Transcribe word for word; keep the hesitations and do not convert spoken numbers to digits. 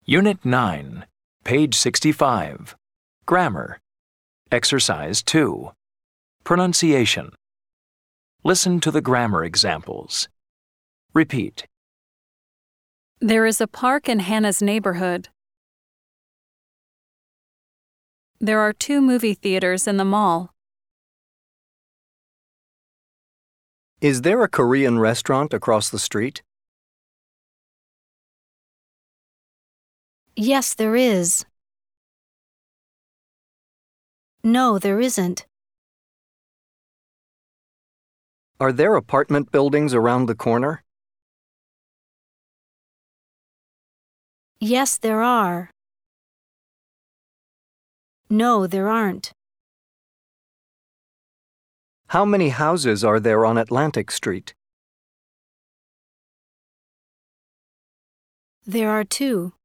Unit nine, page sixty-five. Grammar. Exercise two. Pronunciation. Listen to the grammar examples. Repeat. There is a park in Hannah's neighborhood. There are two movie theaters in the mall. Is there a Korean restaurant across the street? Yes, there is. No, there isn't. Are there apartment buildings around the corner? Yes, there are. No, there aren't. How many houses are there on Atlantic Street? There are two.